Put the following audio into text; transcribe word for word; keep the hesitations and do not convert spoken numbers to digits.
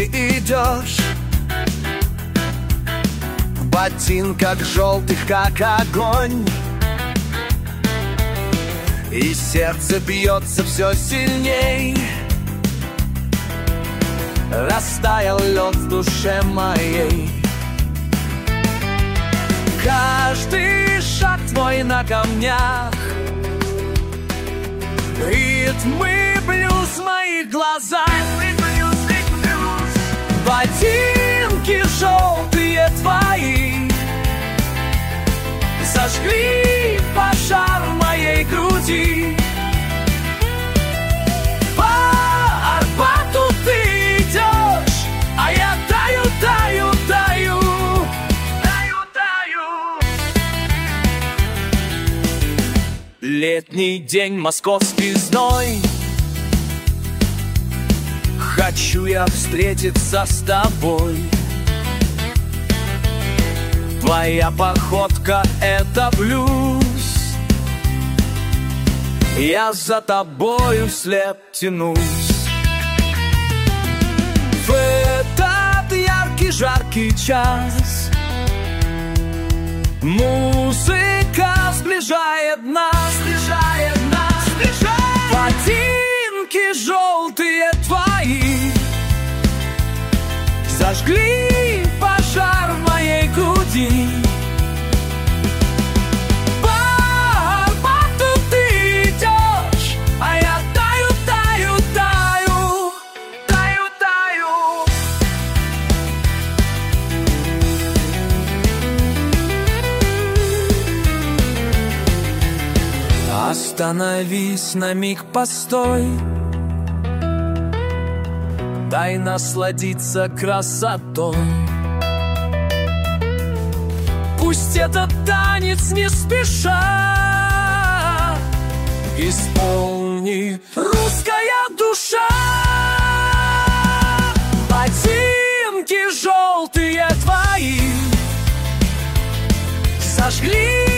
ты идешь в ботинках желтых, как огонь, и сердце бьется все сильней. Растаял лед в душе моей. Каждый шаг твой на камнях, ритмы блюз в моих глазах. Ботинки желтые твои зажгли пожар в моей груди. По Арбату ты идешь, а я таю, таю, таю, таю, таю. Летний день, московский зной. Хочу я встретиться с тобой. Твоя походка — это блюз. Я за тобою вслед тянусь. В этот яркий, жаркий час музыка сближает нас, сближает нас, сближает. Ботинки желтые твои зажгли пожар в моей груди. По Арбату ты идешь, а я таю, таю, таю, таю, таю. Остановись на миг, постой. Дай насладиться красотой. Пусть этот танец не спеша исполни русская душа. Ботинки желтые твои зажгли